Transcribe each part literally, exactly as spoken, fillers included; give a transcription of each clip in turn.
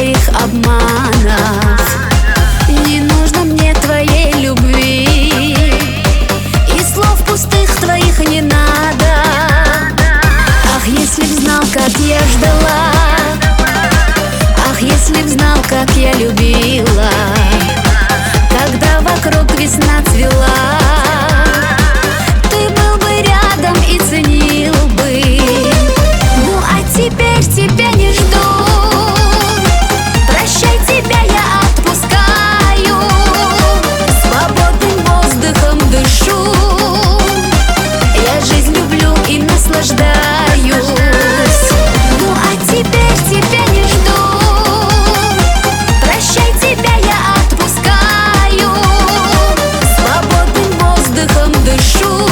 твоих обманов. Не нужно мне твоей любви, и слов пустых твоих не надо. Ах, если б знал, как я ждала, ах, если б знал, как я любила, когда вокруг весна цвела. Ты был бы рядом и ценил бы. Ну а теперь тебя не жду. Прощай, тебя я отпускаю, свободным воздухом дышу. Я жизнь люблю и наслаждаюсь. Ну а теперь тебя не жду. Прощай, тебя я отпускаю, свободным воздухом дышу.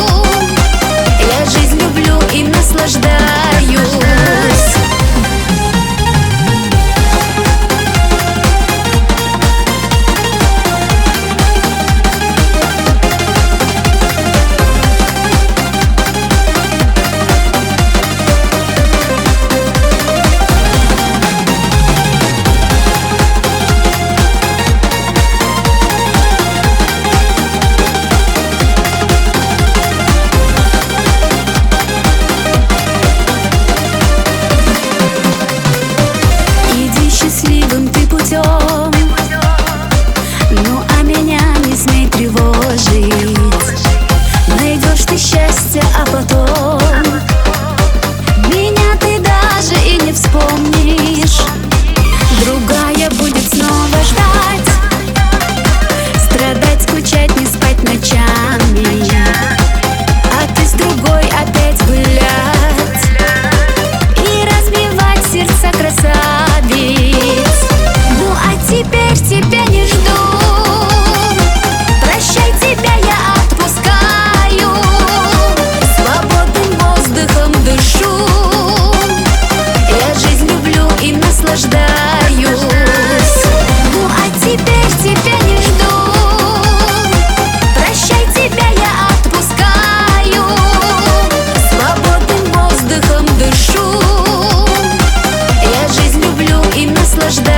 Я жизнь люблю и наслаждаюсь. Ну а меня не смей тревожить. Найдешь ты счастье, а потом меня ты даже и не вспомнишь. Другая будет снова ждать, страдать, скучать, не спать ночами, а ты с другой опять гулять и разбивать сердца красавиц. Ну а теперь тебя не жду. Прощай, тебя я отпускаю, свободным воздухом дышу. Я жизнь люблю и наслаждаюсь. Ну а теперь тебя не жду. Прощай, тебя я отпускаю, свободным воздухом дышу. Я жизнь люблю и наслаждаюсь.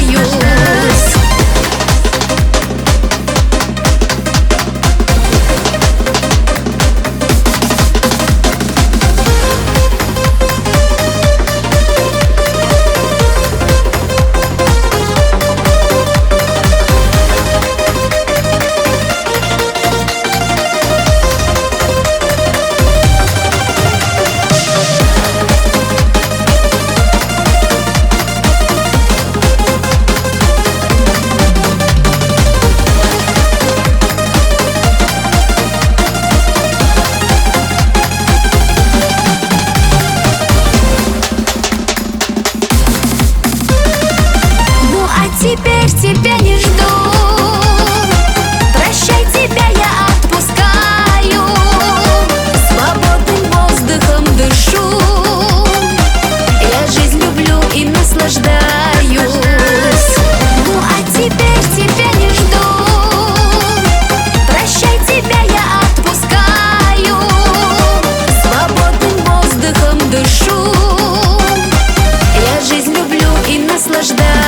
Теперь тебя не жду. Прощай, тебя я отпускаю, свободным воздухом дышу. Я жизнь люблю и наслаждаюсь. Ну а теперь тебя не жду. Прощай, тебя я отпускаю, свободным воздухом дышу. Я жизнь люблю и наслаждаюсь.